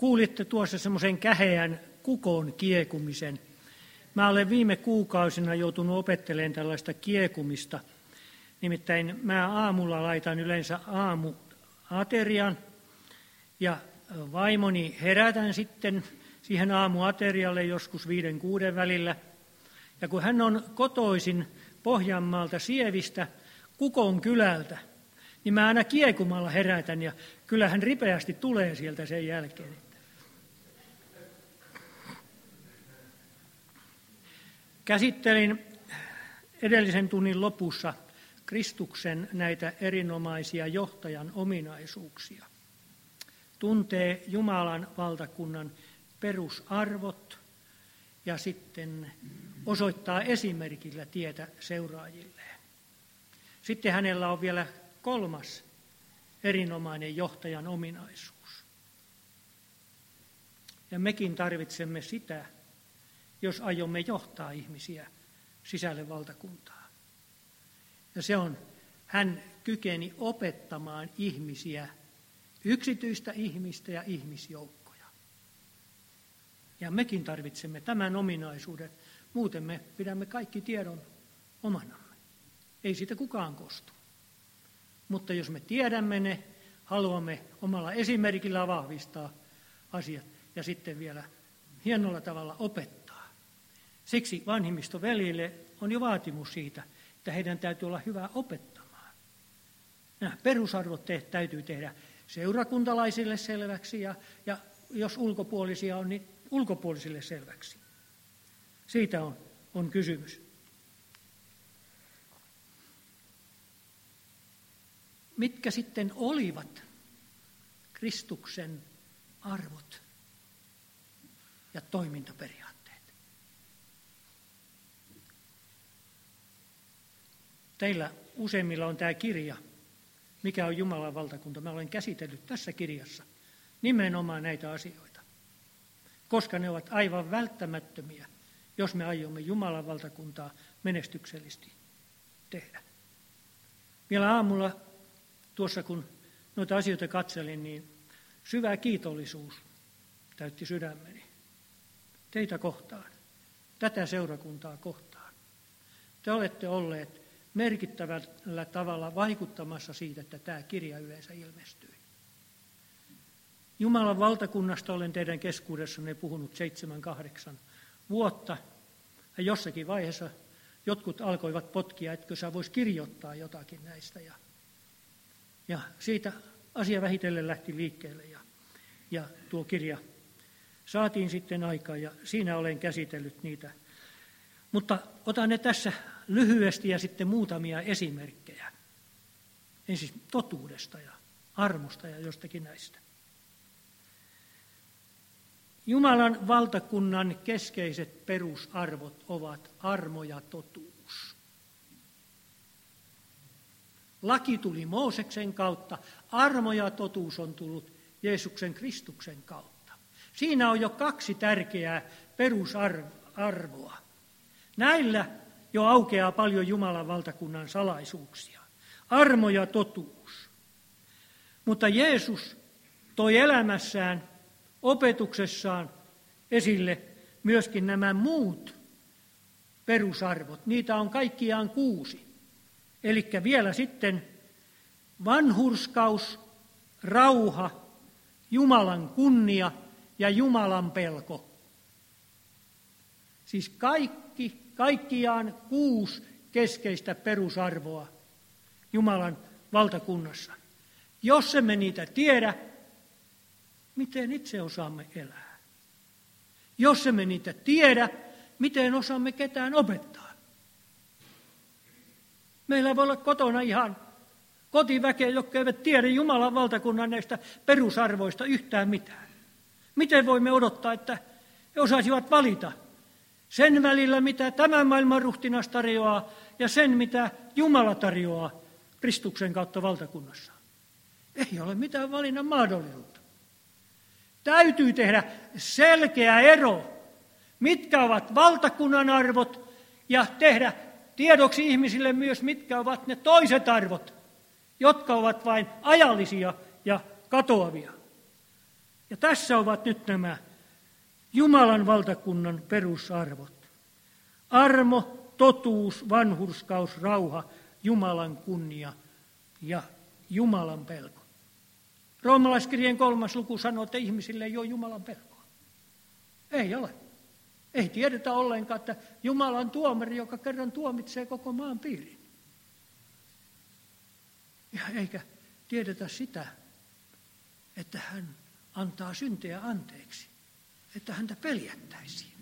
Kuulitte tuossa semmoisen käheän kukon kiekumisen. Mä olen viime kuukausina joutunut opettelemaan tällaista kiekumista. Nimittäin mä aamulla laitan yleensä aamuaterian ja vaimoni herätän sitten siihen aamuaterialle joskus 5-6 välillä. Ja kun hän on kotoisin Pohjanmaalta Sievistä, Kukon kylältä, niin mä aina kiekumalla herätän ja kyllä hän ripeästi tulee sieltä sen jälkeen. Käsittelin edellisen tunnin lopussa Kristuksen näitä erinomaisia johtajan ominaisuuksia. Tuntee Jumalan valtakunnan perusarvot ja sitten osoittaa esimerkillä tietä seuraajilleen. Sitten hänellä on vielä 3. erinomainen johtajan ominaisuus. Ja mekin tarvitsemme sitä, jos aiomme johtaa ihmisiä sisälle valtakuntaa. Ja se on, hän kykeni opettamaan ihmisiä, yksityistä ihmistä ja ihmisjoukkoja. Ja mekin tarvitsemme tämän ominaisuuden, muuten me pidämme kaikki tiedon omanamme. Ei siitä kukaan kostu. Mutta jos me tiedämme ne, haluamme omalla esimerkillä vahvistaa asiat ja sitten vielä hienolla tavalla opettaa. Siksi vanhimmistoveljille on jo vaatimus siitä, että heidän täytyy olla hyvä opettamaan. Nämä perusarvot täytyy tehdä seurakuntalaisille selväksi ja jos ulkopuolisia on, niin ulkopuolisille selväksi. Siitä on kysymys. Mitkä sitten olivat Kristuksen arvot ja toimintaperiaatteet? Teillä useimmilla on tämä kirja, mikä on Jumalan valtakunta. Mä olen käsitellyt tässä kirjassa nimenomaan näitä asioita, koska ne ovat aivan välttämättömiä, jos me aiomme Jumalan valtakuntaa menestyksellisesti tehdä. Vielä aamulla tuossa kun noita asioita katselin, niin syvä kiitollisuus täytti sydämeni teitä kohtaan, tätä seurakuntaa kohtaan. Te olette olleet merkittävällä tavalla vaikuttamassa siitä, että tämä kirja yleensä ilmestyi. Jumalan valtakunnasta olen teidän keskuudessanne puhunut 7-8 vuotta. Ja jossakin vaiheessa jotkut alkoivat potkia, etkö sä vois kirjoittaa jotakin näistä. Ja siitä asia vähitellen lähti liikkeelle ja tuo kirja saatiin sitten aikaan ja siinä olen käsitellyt niitä. Mutta otan ne tässä lyhyesti ja sitten muutamia esimerkkejä. Ensin totuudesta ja armosta ja jostakin näistä. Jumalan valtakunnan keskeiset perusarvot ovat armo ja totuus. Laki tuli Mooseksen kautta, armo ja totuus on tullut Jeesuksen Kristuksen kautta. Siinä on jo 2 tärkeää perusarvoa. Näillä jo aukeaa paljon Jumalan valtakunnan salaisuuksia. Armo ja totuus. Mutta Jeesus toi elämässään, opetuksessaan esille myöskin nämä muut perusarvot. Niitä on kaikkiaan 6. Eli vielä sitten vanhurskaus, rauha, Jumalan kunnia ja Jumalan pelko. Siis kaikkiaan 6 keskeistä perusarvoa Jumalan valtakunnassa. Jos emme niitä tiedä, miten itse osaamme elää? Jos emme niitä tiedä, miten osaamme ketään opettaa? Meillä voi olla kotona ihan kotiväkeä, jotka eivät tiedä Jumalan valtakunnan näistä perusarvoista yhtään mitään. Miten voimme odottaa, että he osaisivat valita sen välillä, mitä tämän maailman ruhtinas tarjoaa, ja sen, mitä Jumala tarjoaa Kristuksen kautta valtakunnassa? Ei ole mitään valinnan mahdollisuutta. Täytyy tehdä selkeä ero, mitkä ovat valtakunnan arvot, ja tehdä tiedoksi ihmisille myös, mitkä ovat ne toiset arvot, jotka ovat vain ajallisia ja katoavia. Ja tässä ovat nyt nämä Jumalan valtakunnan perusarvot. Armo, totuus, vanhurskaus, rauha, Jumalan kunnia ja Jumalan pelko. Roomalaiskirjeen 3. luku sanoo, että ihmisille ei ole Jumalan pelkoa. Ei ole. Ei tiedetä ollenkaan, että Jumala on tuomari, joka kerran tuomitsee koko maan piirin. Ja eikä tiedetä sitä, että hän antaa syntejä anteeksi, että häntä peljättäisiin.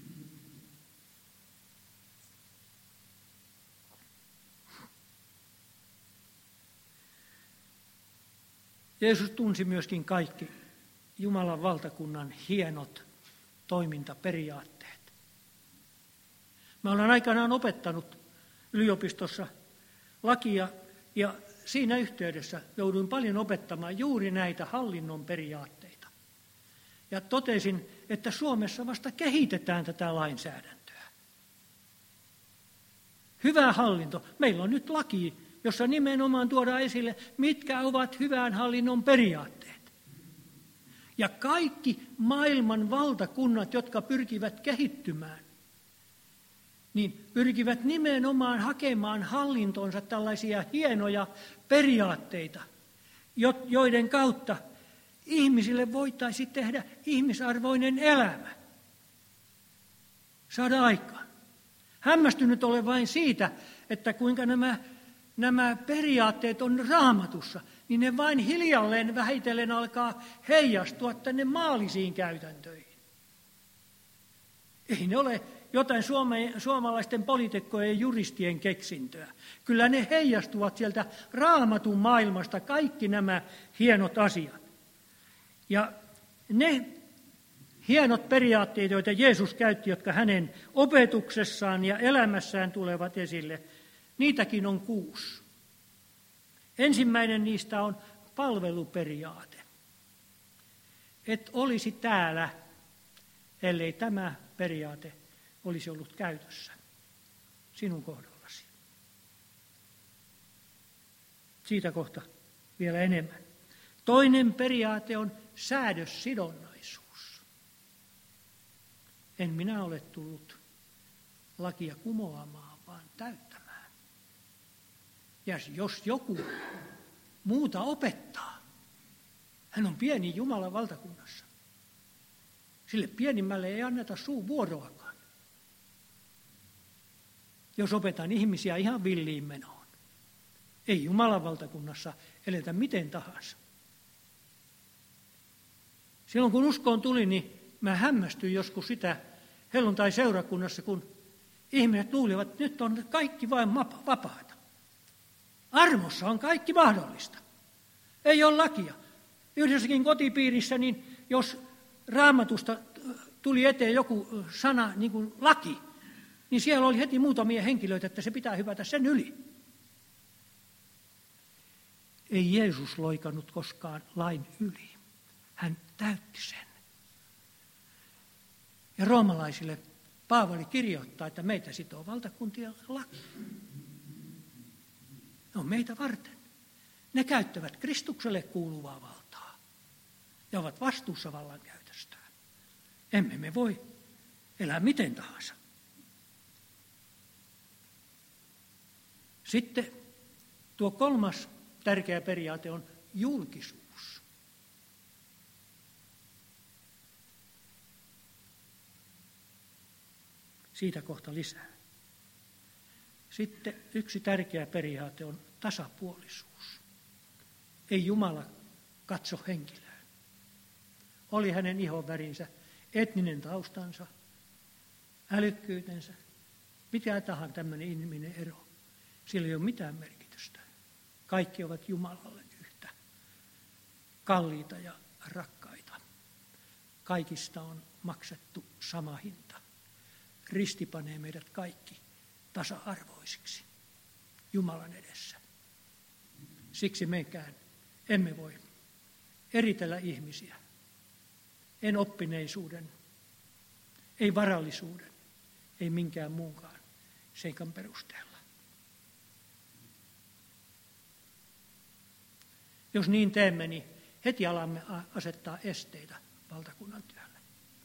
Jeesus tunsi myöskin kaikki Jumalan valtakunnan hienot toimintaperiaatteet. Mä olen aikanaan opettanut yliopistossa lakia ja siinä yhteydessä jouduin paljon opettamaan juuri näitä hallinnon periaatteita. Ja totesin, että Suomessa vasta kehitetään tätä lainsäädäntöä. Hyvä hallinto. Meillä on nyt laki, jossa nimenomaan tuodaan esille, mitkä ovat hyvän hallinnon periaatteet. Ja kaikki maailman valtakunnat, jotka pyrkivät kehittymään, niin pyrkivät nimenomaan hakemaan hallintonsa tällaisia hienoja periaatteita, joiden kautta ihmisille voitaisiin tehdä ihmisarvoinen elämä, saada aikaan. Hämmästynyt olen vain siitä, että kuinka nämä periaatteet on Raamatussa, niin ne vain hiljalleen vähitellen alkaa heijastua tänne maallisiin käytäntöihin. Ei ne ole jotain suomalaisten poliitikkojen ja juristien keksintöä. Kyllä ne heijastuvat sieltä Raamatun maailmasta, kaikki nämä hienot asiat. Ja ne hienot periaatteet, joita Jeesus käytti, jotka hänen opetuksessaan ja elämässään tulevat esille, niitäkin on 6. Ensimmäinen niistä on palveluperiaate. Et olisi täällä, ellei tämä periaate olisi ollut käytössä sinun kohdallasi. Siitä kohta vielä enemmän. Toinen periaate on säädössidonnaisuus. En minä ole tullut lakia kumoamaan, vaan täyttämään. Ja jos joku muuta opettaa, hän on pieni Jumalan valtakunnassa. Sille pienimmälle ei anneta vuoroakaan. Jos opetan ihmisiä ihan villiin menoon. Ei Jumalan valtakunnassa eletä miten tahansa. Silloin kun uskoon tuli, niin mä hämmästyin joskus sitä helluntai-seurakunnassa, kun ihmiset luulivat, että nyt on kaikki vain vapaata. Armossa on kaikki mahdollista. Ei ole lakia. Yhdessäkin kotipiirissä, niin jos Raamatusta tuli eteen joku sana, niin kuin laki, niin siellä oli heti muutamia henkilöitä, että se pitää hypätä sen yli. Ei Jeesus loikannut koskaan lain yli. Hän täytti sen. Ja roomalaisille Paavali kirjoittaa, että meitä sitoo valtakuntien laki. Ne on meitä varten. Ne käyttävät Kristukselle kuuluvaa valtaa ja ovat vastuussa vallankäytöstään. Emme me voi elää miten tahansa. Sitten tuo 3. tärkeä periaate on julkisuus. Siitä kohta lisää. Sitten yksi tärkeä periaate on tasapuolisuus. Ei Jumala katso henkilöön. Oli hänen ihonvärinsä, etninen taustansa, älykkyytensä, mikä tahansa tämmöinen inhimillinen ero. Sillä ei ole mitään merkitystä. Kaikki ovat Jumalalle yhtä kalliita ja rakkaita. Kaikista on maksettu sama hinta. Risti panee meidät kaikki tasa-arvoisiksi Jumalan edessä. Siksi mekään emme voi eritellä ihmisiä. En oppineisuuden, ei varallisuuden, ei minkään muunkaan seikan perusteella. Jos niin teemme, niin heti alamme asettaa esteitä valtakunnan työlle.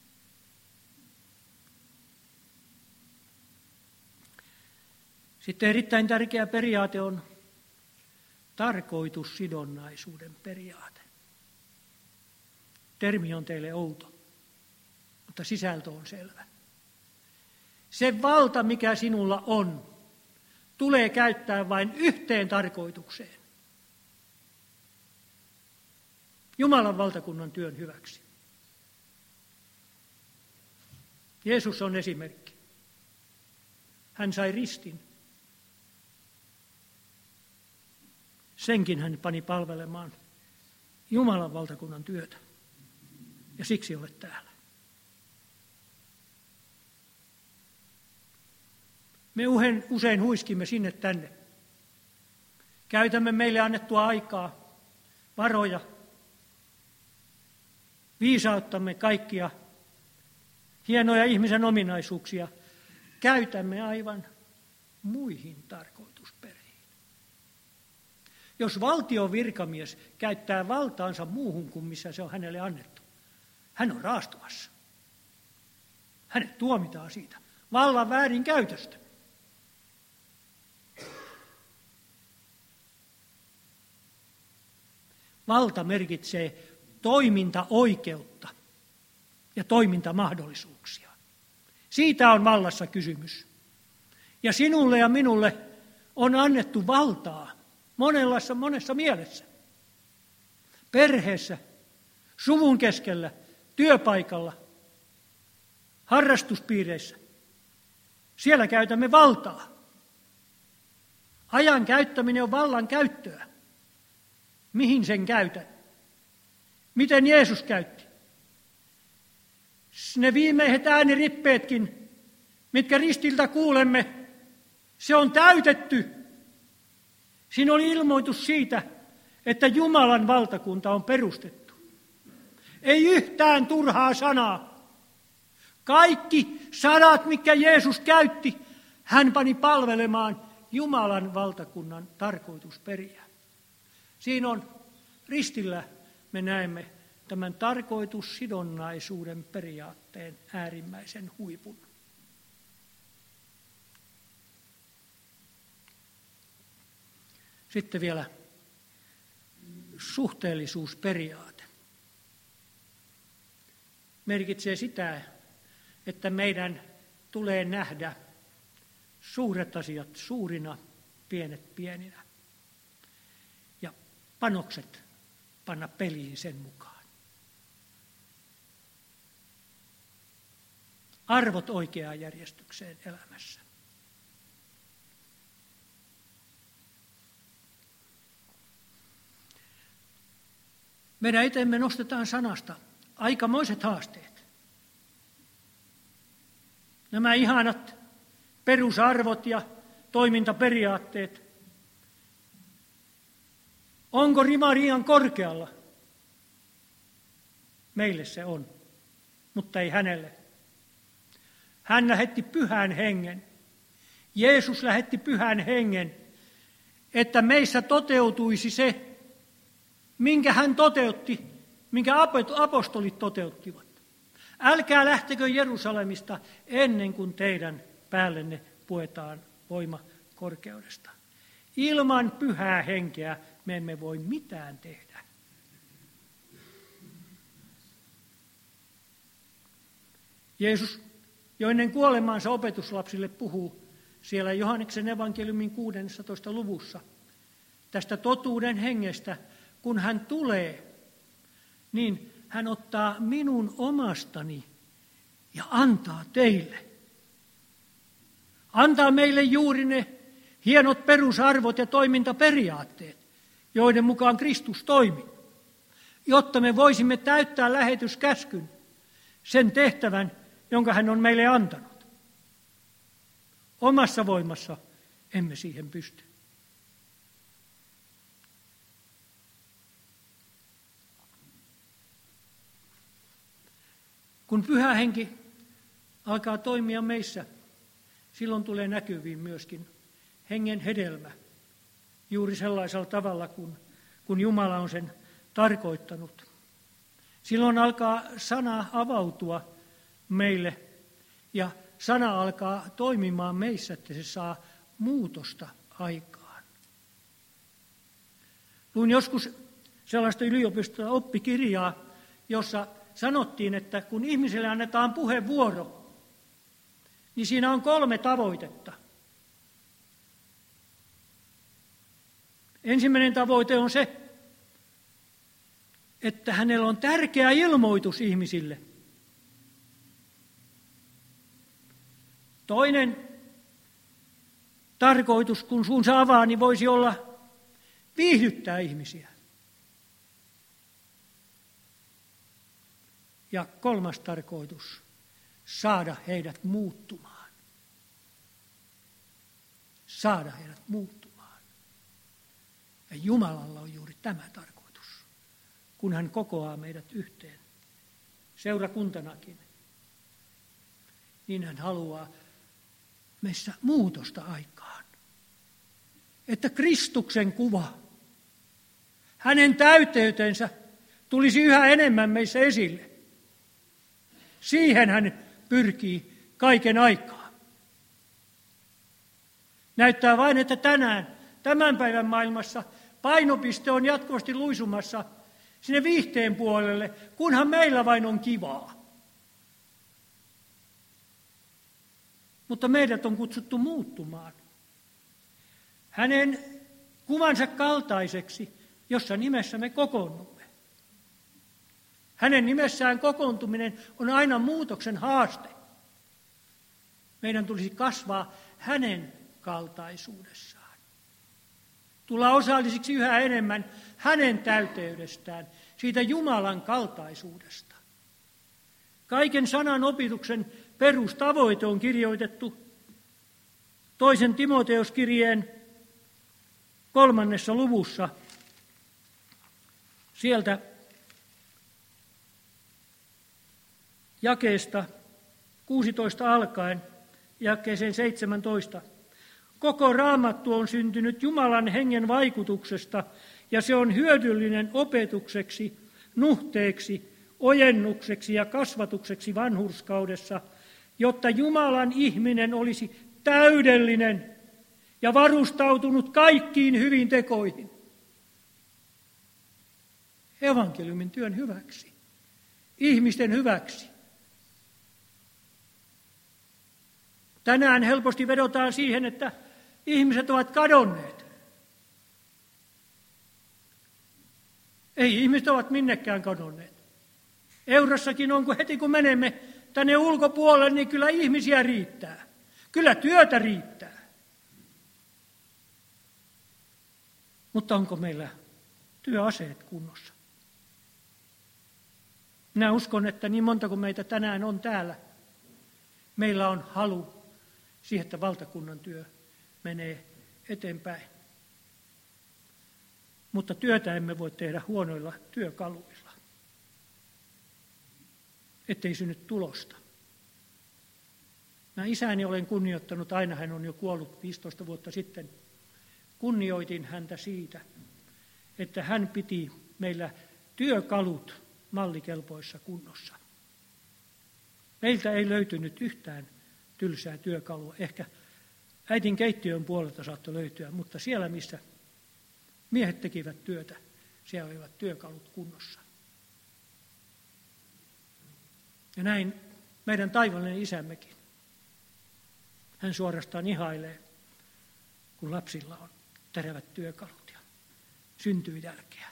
Sitten erittäin tärkeä periaate on tarkoitussidonnaisuuden periaate. Termi on teille outo, mutta sisältö on selvä. Se valta, mikä sinulla on, tulee käyttää vain yhteen tarkoitukseen. Jumalan valtakunnan työn hyväksi. Jeesus on esimerkki. Hän sai ristin. Senkin hän pani palvelemaan Jumalan valtakunnan työtä. Ja siksi olet täällä. Me usein huiskimme sinne tänne. Käytämme meille annettua aikaa, varoja, viisauttamme kaikkia hienoja ihmisen ominaisuuksia. Käytämme aivan muihin tarkoitusperiin. Jos valtion virkamies käyttää valtaansa muuhun kuin missä se on hänelle annettu, hän on raastuvassa. Hänet tuomitaan siitä vallan väärinkäytöstä. Valta merkitsee toimintaoikeutta ja toimintamahdollisuuksia. Siitä on vallassa kysymys. Ja sinulle ja minulle on annettu valtaa monessa mielessä. Perheessä, suvun keskellä, työpaikalla, harrastuspiireissä. Siellä käytämme valtaa. Ajan käyttäminen on vallan käyttöä. Mihin sen käytän? Miten Jeesus käytti? Ne viimeiset äänirippeetkin, mitkä ristiltä kuulemme, se on täytetty. Siinä oli ilmoitus siitä, että Jumalan valtakunta on perustettu. Ei yhtään turhaa sanaa. Kaikki sanat, mitkä Jeesus käytti, hän pani palvelemaan Jumalan valtakunnan tarkoitusperiä. Siinä on ristillä, me näemme tämän tarkoitussidonnaisuuden periaatteen äärimmäisen huipun. Sitten vielä suhteellisuusperiaate. Merkitsee sitä, että meidän tulee nähdä suuret asiat suurina, pienet pieninä. Ja panokset panna peliin sen mukaan. Arvot oikeaan järjestykseen elämässä. Meidän eteemme nostetaan sanasta aikamoiset haasteet. Nämä ihanat perusarvot ja toimintaperiaatteet. Onko rima liian korkealla? Meille se on, mutta ei hänelle. Hän lähetti Pyhän Hengen. Jeesus lähetti Pyhän Hengen, että meissä toteutuisi se, minkä hän toteutti, minkä apostolit toteuttivat. Älkää lähtekö Jerusalemista ennen kuin teidän päällenne puetaan voima korkeudesta. Ilman Pyhää Henkeä me emme voi mitään tehdä. Jeesus jo ennen kuolemaansa opetuslapsille puhuu siellä Johanneksen evankeliumin 16. luvussa tästä totuuden hengestä. Kun hän tulee, niin hän ottaa minun omastani ja antaa teille. Antaa meille juuri ne hienot perusarvot ja toimintaperiaatteet, joiden mukaan Kristus toimi, jotta me voisimme täyttää lähetyskäskyn, sen tehtävän, jonka hän on meille antanut. Omassa voimassa emme siihen pysty. Kun Pyhä Henki alkaa toimia meissä, silloin tulee näkyviin myöskin hengen hedelmä, juuri sellaisella tavalla, kun Jumala on sen tarkoittanut. Silloin alkaa sana avautua meille ja sana alkaa toimimaan meissä, että se saa muutosta aikaan. Luin joskus sellaista yliopistoa oppikirjaa, jossa sanottiin, että kun ihmiselle annetaan puheenvuoro, niin siinä on 3 tavoitetta. Ensimmäinen tavoite on se, että hänellä on tärkeä ilmoitus ihmisille. Toinen tarkoitus, kun suunsa avaa, niin voisi olla viihdyttää ihmisiä. Ja 3. tarkoitus, saada heidät muuttumaan. Saada heidät muuttumaan. Ja Jumalalla on juuri tämä tarkoitus, kun hän kokoaa meidät yhteen seurakuntanakin, niin hän haluaa meissä muutosta aikaan. Että Kristuksen kuva, hänen täyteytensä tulisi yhä enemmän meissä esille. Siihen hän pyrkii kaiken aikaa. Näyttää vain, että tänään, tämän päivän maailmassa, painopiste on jatkuvasti luisumassa sinne viihteen puolelle, kunhan meillä vain on kivaa. Mutta meidät on kutsuttu muuttumaan hänen kuvansa kaltaiseksi, jossa nimessä me kokoonnumme. Hänen nimessään kokoontuminen on aina muutoksen haaste. Meidän tulisi kasvaa hänen kaltaisuudessaan. Tulla osallisiksi yhä enemmän hänen täyteydestään, siitä Jumalan kaltaisuudesta. Kaiken sanan opetuksen perustavoite on kirjoitettu 2. Timoteuskirjeen 3. luvussa. Sieltä jakeesta 16 alkaen jakeeseen 17. Koko Raamattu on syntynyt Jumalan hengen vaikutuksesta ja se on hyödyllinen opetukseksi, nuhteeksi, ojennukseksi ja kasvatukseksi vanhurskaudessa, jotta Jumalan ihminen olisi täydellinen ja varustautunut kaikkiin hyvin tekoihin. Evankeliumin työn hyväksi, ihmisten hyväksi. Tänään helposti vedotaan siihen, että ihmiset ovat kadonneet. Ei ihmiset ovat minnekään kadonneet. Eurossakin on, kun heti kun menemme tänne ulkopuolelle, niin kyllä ihmisiä riittää. Kyllä työtä riittää. Mutta onko meillä työaseet kunnossa? Minä uskon, että niin monta kuin meitä tänään on täällä, meillä on halu siihen, että valtakunnan työ menee eteenpäin. Mutta työtä emme voi tehdä huonoilla työkaluilla, ettei synny tulosta. Mä isäni olen kunnioittanut aina, hän on jo kuollut 15 vuotta sitten. Kunnioitin häntä siitä, että hän piti meillä työkalut mallikelpoissa kunnossa. Meiltä ei löytynyt yhtään tylsää työkalua. Ehkä äitin keittiön puolelta saattoi löytyä, mutta siellä missä miehet tekivät työtä, siellä olivat työkalut kunnossa. Ja näin meidän taivaallinen isämmekin. Hän suorastaan ihailee, kun lapsilla on terävät työkalut ja syntyy jälkeä.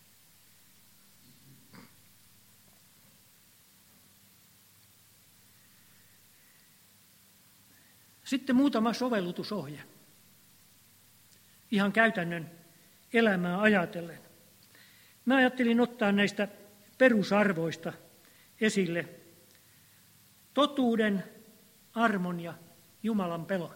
Sitten muutama sovellutusohje. Ihan käytännön elämää ajatellen. Mä ajattelin ottaa näistä perusarvoista esille totuuden, armon ja Jumalan pelon.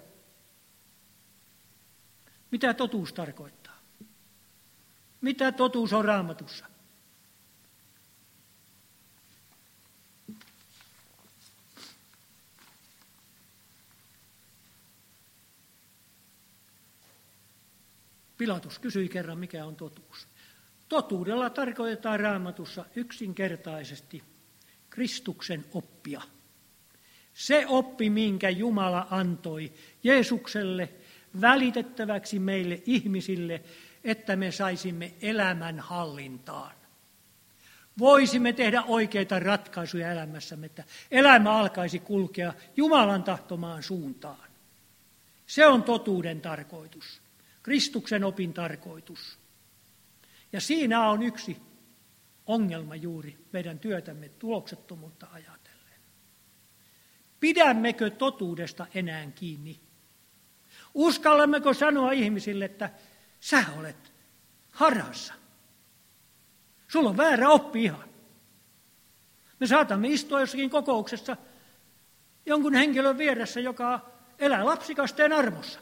Mitä totuus tarkoittaa? Mitä totuus on Raamatussa? Pilatus kysyi kerran, mikä on totuus. Totuudella tarkoitetaan Raamatussa yksinkertaisesti Kristuksen oppia. Se oppi, minkä Jumala antoi Jeesukselle välitettäväksi meille ihmisille, että me saisimme elämän hallintaan. Voisimme tehdä oikeita ratkaisuja elämässämme, että elämä alkaisi kulkea Jumalan tahtomaan suuntaan. Se on totuuden tarkoitus, Kristuksen opin tarkoitus. Ja siinä on yksi ongelma juuri meidän työtämme tuloksettomuutta ajatellen. Pidämmekö totuudesta enää kiinni? Uskallammeko sanoa ihmisille, että sä olet harhassa? Sulla on väärä oppi ihan. Me saatamme istua jossakin kokouksessa jonkun henkilön vieressä, joka elää lapsikasteen armossa.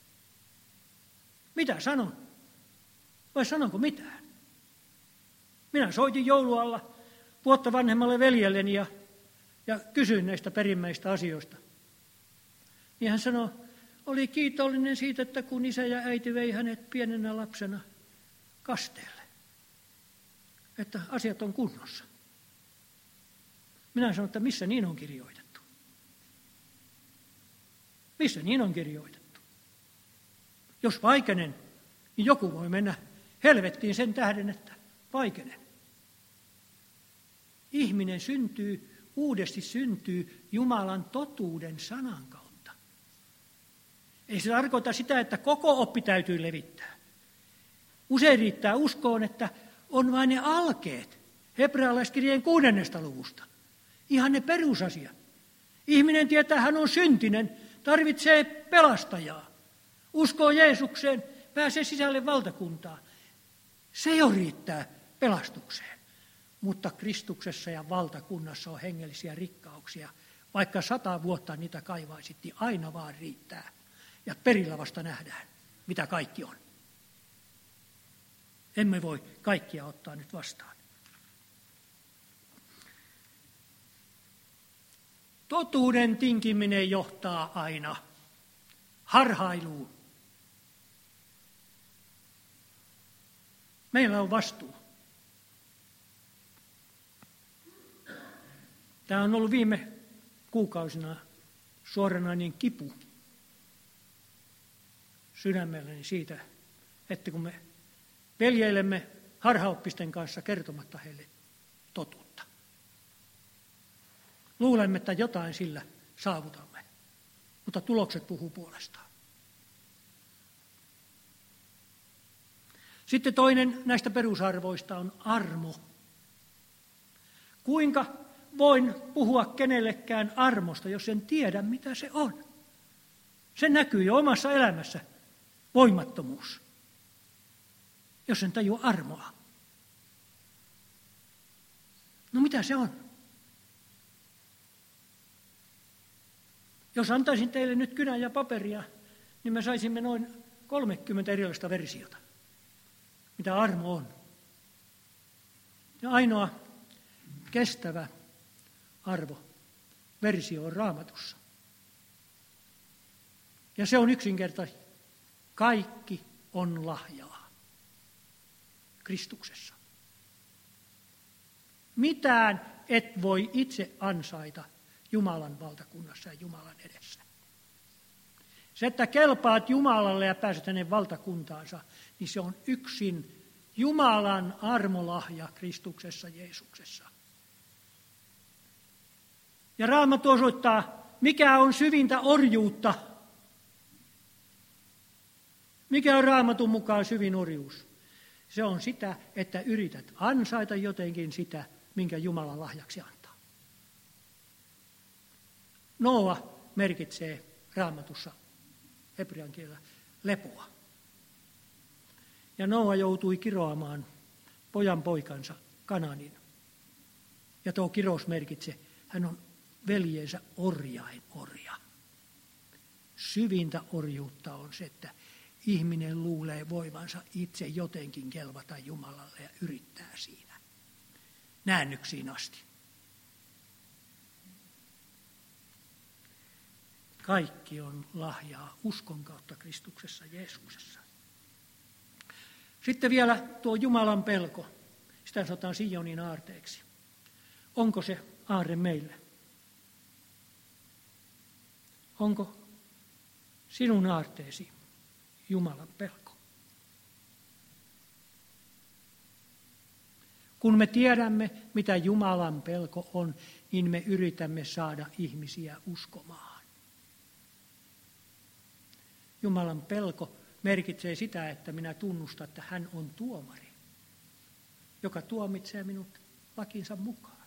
Mitä sanon? Vai sanonko mitään? Minä soitin joulualla vuotta vanhemmalle veljelleni ja kysyin näistä perimmäistä asioista. Niin hän sanoi, oli kiitollinen siitä, että kun isä ja äiti vei hänet pienenä lapsena kasteelle, että asiat on kunnossa. Minä sanoin, että missä niin on kirjoitettu? Missä niin on kirjoitettu? Jos vaikenen, niin joku voi mennä helvettiin sen tähden, että vaikenen. Ihminen uudesti syntyy Jumalan totuuden sanan kautta. Ei se tarkoita sitä, että koko oppi täytyy levittää. Usein riittää uskoon, että on vain ne alkeet hebrealaiskirjeen 6. luvusta. Ihan ne perusasiat. Ihminen tietää, hän on syntinen, tarvitsee pelastajaa. Uskoo Jeesukseen, pääsee sisälle valtakuntaan. Se jo riittää pelastukseen. Mutta Kristuksessa ja valtakunnassa on hengellisiä rikkauksia. Vaikka 100 vuotta niitä kaivaisit, niin aina vaan riittää. Ja perillä vasta nähdään, mitä kaikki on. Emme voi kaikkia ottaa nyt vastaan. Totuuden tinkiminen johtaa aina harhailuun. Meillä on vastuu. Tämä on ollut viime kuukausina suoranainen kipu sydämelläni siitä, että kun me veljeilemme harhaoppisten kanssa kertomatta heille totuutta. Luulemme, että jotain sillä saavutamme, mutta tulokset puhuu puolestaan. Sitten toinen näistä perusarvoista on armo. Kuinka voin puhua kenellekään armosta, jos en tiedä, mitä se on? Se näkyy jo omassa elämässä, voimattomuus, jos en tajua armoa. No mitä se on? Jos antaisin teille nyt kynää ja paperia, niin me saisimme noin 30 erilaista versiota, mitä armo on. Ja ainoa kestävä versio on Raamatussa. Ja se on yksinkertaisesti, kaikki on lahjaa Kristuksessa. Mitään et voi itse ansaita Jumalan valtakunnassa ja Jumalan edessä. Se, että kelpaat Jumalalle ja pääset hänen valtakuntaansa, niin se on yksin Jumalan armolahja Kristuksessa Jeesuksessa. Ja Raamattu osoittaa, mikä on syvintä orjuutta. Mikä on Raamatun mukaan syvin orjuus? Se on sitä, että yrität ansaita jotenkin sitä, minkä Jumala lahjaksi antaa. Noa merkitsee Raamatussa hebrean kielellä lepoa. Ja Noa joutui kiroamaan pojan poikansa Kananin. Ja tuo kirous merkitsee, hän on veljensä orjain orja. Syvintä orjuutta on se, että ihminen luulee voivansa itse jotenkin kelvata Jumalalle ja yrittää siinä näännyksiin asti. Kaikki on lahjaa uskon kautta Kristuksessa Jeesuksessa. Sitten vielä tuo Jumalan pelko. Sitä sanotaan Sionin aarteeksi. Onko se aarre meille? Onko sinun aarteesi Jumalan pelko? Kun me tiedämme, mitä Jumalan pelko on, niin me yritämme saada ihmisiä uskomaan. Jumalan pelko merkitsee sitä, että minä tunnustan, että hän on tuomari, joka tuomitsee minut lakinsa mukaan.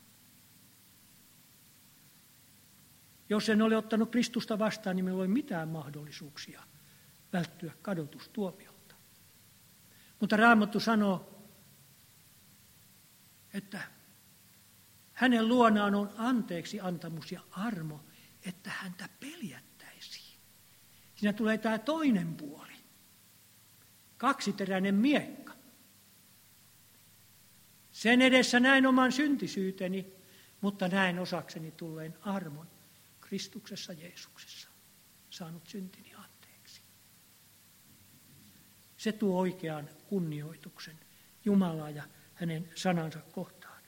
Jos en ole ottanut Kristusta vastaan, niin minulla ei ole mitään mahdollisuuksia välttyä kadotustuomiolta. Mutta Raamattu sanoo, että hänen luonaan on anteeksi antamus ja armo, että häntä peljättäisiin. Siinä tulee tämä toinen puoli. Kaksiteräinen miekka. Sen edessä näin oman syntisyyteni, mutta näin osakseni tulleen armon Kristuksessa Jeesuksessa. Saanut syntini anteeksi. Se tuo oikean kunnioituksen Jumalaa ja hänen sanansa kohtaan.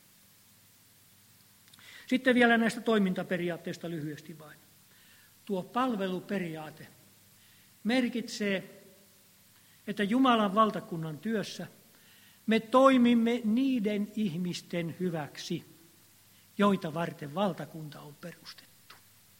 Sitten vielä näistä toimintaperiaatteista lyhyesti vain. Tuo palveluperiaate merkitsee, että Jumalan valtakunnan työssä me toimimme niiden ihmisten hyväksi, joita varten valtakunta on perustettu.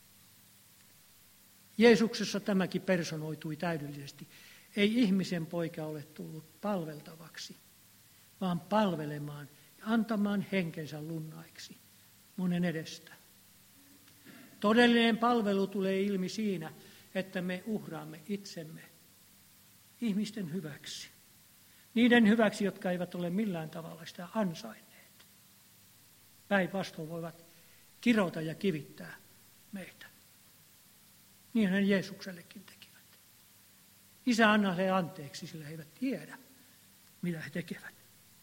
Jeesuksessa tämäkin personoitui täydellisesti. Ei ihmisen poika ole tullut palveltavaksi, vaan palvelemaan ja antamaan henkensä lunnaiksi monen edestä. Todellinen palvelu tulee ilmi siinä, että me uhraamme itsemme ihmisten hyväksi. Niiden hyväksi, jotka eivät ole millään tavalla sitä ansainneet. Päinvastoin voivat kirota ja kivittää meitä. Niinhän Jeesuksellekin tekivät. Isä, anna heille anteeksi, sillä he eivät tiedä, mitä he tekevät.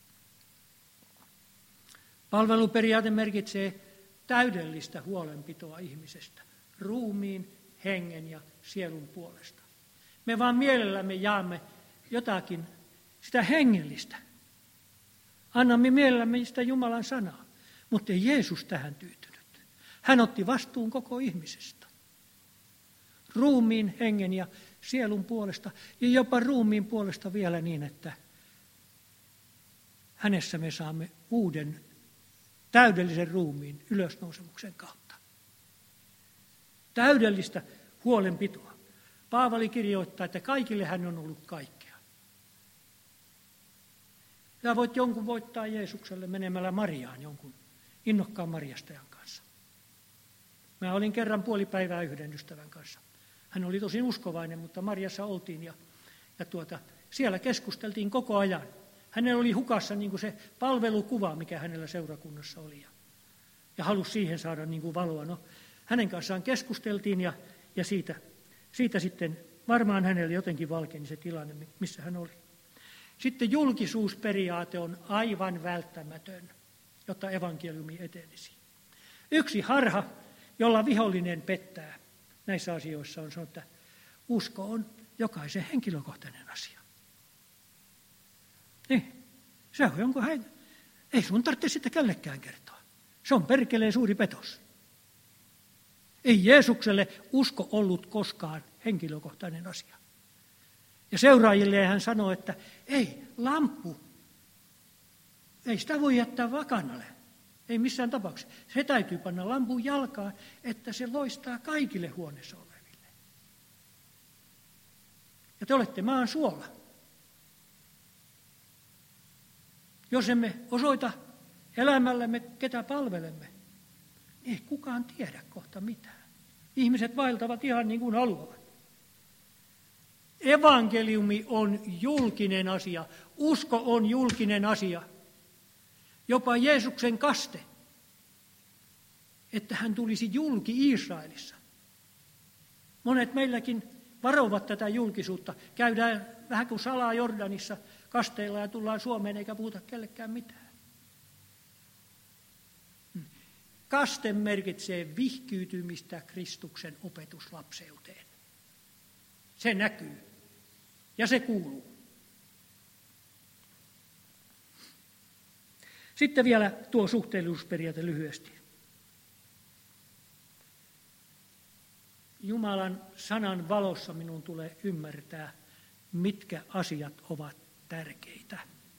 Palveluperiaate merkitsee täydellistä huolenpitoa ihmisestä, ruumiin, hengen ja sielun puolesta. Me vaan mielellämme jaamme jotakin sitä hengellistä. Annamme mielellämme sitä Jumalan sanaa, mutta ei Jeesus tähän tyytynyt. Hän otti vastuun koko ihmisestä. Ruumiin, hengen ja sielun puolesta ja jopa ruumiin puolesta vielä niin, että hänessä me saamme uuden täydellisen ruumiin ylösnousemuksen kautta. Täydellistä huolenpitoa. Paavali kirjoittaa, että kaikille hän on ollut kaikkea. Ja voit jonkun voittaa Jeesukselle menemällä Mariaan jonkun innokkaan marjastajan kanssa. Mä olin kerran puoli päivää yhden ystävän kanssa. Hän oli tosi uskovainen, mutta Marjassa oltiin ja siellä keskusteltiin koko ajan. Hänellä oli hukassa niin kuin se palvelukuva, mikä hänellä seurakunnassa oli. Ja halusi siihen saada niin kuin valoa. No, hänen kanssaan keskusteltiin ja siitä sitten varmaan hänelle jotenkin valkeni se tilanne, missä hän oli. Sitten julkisuusperiaate on aivan välttämätön, jotta evankeliumi etenisi. Yksi harha, jolla vihollinen pettää näissä asioissa on sanottu, että usko on jokaisen henkilökohtainen asia. Niin, se on jonkun ei sun tarvitse sitä kellekään kertoa. Se on perkeleen suuri petos. Ei Jeesukselle usko ollut koskaan henkilökohtainen asia. Ja seuraajille hän sanoi, että ei, lamppu, ei sitä voi jättää vakanalle. Ei missään tapauksessa. Se täytyy panna lampun jalkaan, että se loistaa kaikille huoneessa oleville. Ja te olette maan suola. Jos emme osoita elämällämme, ketä palvelemme, niin ei kukaan tiedä kohta mitään. Ihmiset vaeltavat ihan niin kuin haluavat. Evankeliumi on julkinen asia. Usko on julkinen asia. Jopa Jeesuksen kaste, että hän tulisi julki Israelissa. Monet meilläkin varovat tätä julkisuutta. Käydään vähän kuin salaa Jordanissa kasteilla ja tullaan Suomeen eikä puhuta kellekään mitään. Kaste merkitsee vihkiytymistä Kristuksen opetuslapseuteen. Se näkyy ja se kuuluu. Sitten vielä tuo suhteellisuusperiaate lyhyesti. Jumalan sanan valossa minun tulee ymmärtää, mitkä asiat ovat tärkeitä.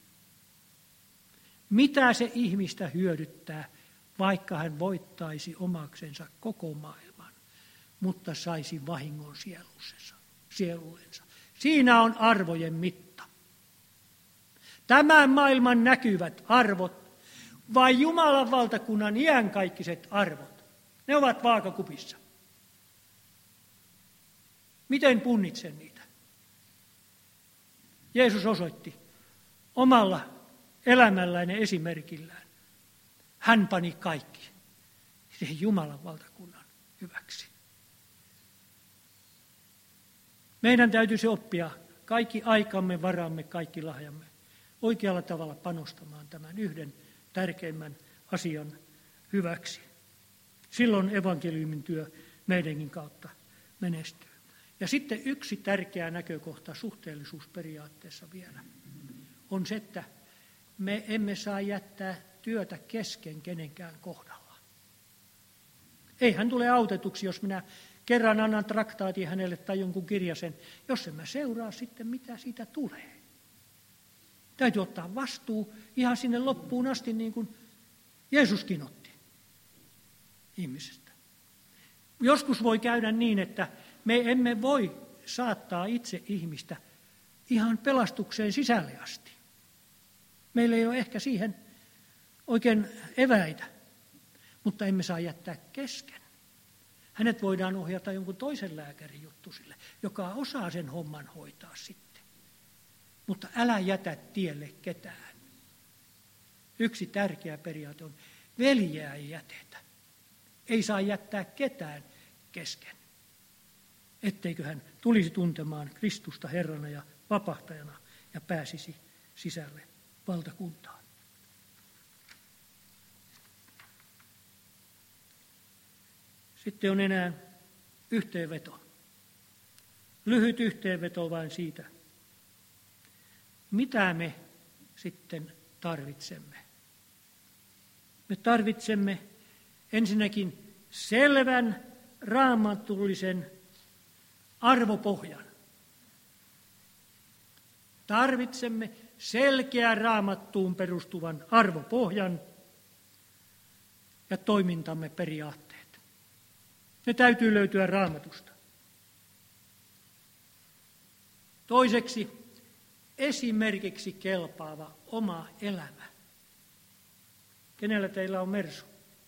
Mitä se ihmistä hyödyttää, vaikka hän voittaisi omaksensa koko maailman, mutta saisi vahingon sielullensa. Siinä on arvojen mitta. Tämän maailman näkyvät arvot vai Jumalan valtakunnan iänkaikkiset arvot, ne ovat vaakakupissa. Miten punnitsen niitä? Jeesus osoitti omalla elämällään ja esimerkillään. Hän pani kaikki siihen Jumalan valtakunnan hyväksi. Meidän täytyisi oppia kaikki aikamme, varamme, kaikki lahjamme oikealla tavalla panostamaan tämän yhden tärkeimmän asian hyväksi. Silloin evankeliumin työ meidänkin kautta menestyy. Ja sitten yksi tärkeä näkökohta suhteellisuusperiaatteessa vielä on se, että me emme saa jättää työtä kesken kenenkään kohdalla. Ei hän tule autetuksi, jos minä kerran annan traktaatin hänelle tai jonkun kirjasen, jos en mä seuraa sitten, mitä siitä tulee. Täytyy ottaa vastuu ihan sinne loppuun asti, niin kuin Jeesuskin otti ihmisestä. Joskus voi käydä niin, että me emme voi saattaa itse ihmistä ihan pelastukseen sisälle asti. Meillä ei ole ehkä siihen oikein eväitä, mutta emme saa jättää kesken. Hänet voidaan ohjata jonkun toisen lääkärin juttusille, joka osaa sen homman hoitaa sitten. Mutta älä jätä tielle ketään. Yksi tärkeä periaate on, veljeä ei jätetä. Ei saa jättää ketään kesken, etteikö hän tulisi tuntemaan Kristusta Herrana ja vapahtajana ja pääsisi sisälle valtakuntaan. Sitten on enää yhteenveto. Lyhyt yhteenveto vain siitä, mitä me sitten tarvitsemme. Me tarvitsemme ensinnäkin selvän raamatullisen arvopohjan. Tarvitsemme selkeän raamattuun perustuvan arvopohjan ja toimintamme periaatteet. Ne täytyy löytyä Raamatusta. Toiseksi esimerkiksi kelpaava oma elämä. Kenellä teillä on Mersu?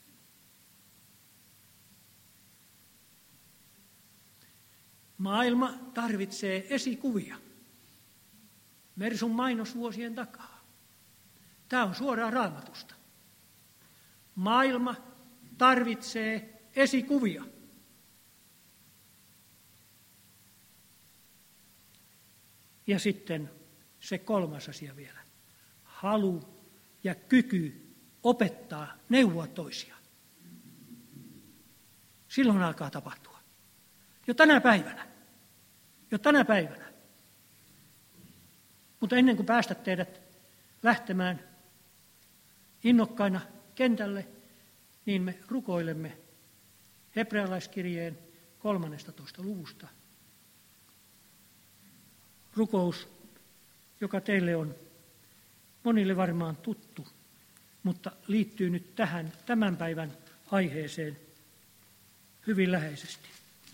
Maailma tarvitsee esikuvia. Mersun mainos vuosien takaa. Tämä on suoraan Raamatusta. Maailma tarvitsee esikuvia. Ja sitten se kolmas asia vielä. Halu ja kyky opettaa, neuvoa toisia. Silloin alkaa tapahtua. Jo tänä päivänä. Mutta ennen kuin päästät teidät lähtemään innokkaina kentälle, niin me rukoilemme hebrealaiskirjeen 13. luvusta. Rukous, joka teille on monille varmaan tuttu, mutta liittyy nyt tähän tämän päivän aiheeseen hyvin läheisesti.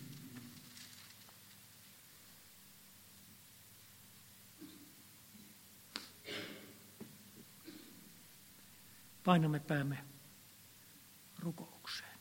Painamme päämme rukoukseen.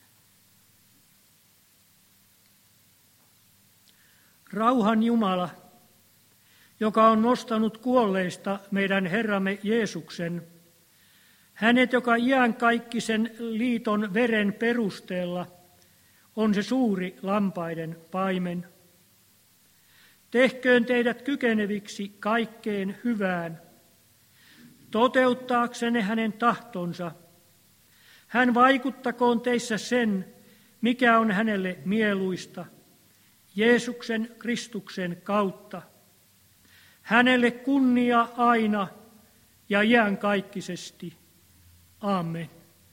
Rauhan Jumala, joka on nostanut kuolleista meidän Herramme Jeesuksen, hänet, joka iankaikkisen liiton veren perusteella on se suuri lampaiden paimen. Tehköön teidät kykeneviksi kaikkeen hyvään, toteuttaaksenne hänen tahtonsa. Hän vaikuttakoon teissä sen, mikä on hänelle mieluista, Jeesuksen Kristuksen kautta. Hänelle kunnia aina ja iankaikkisesti. Aamen.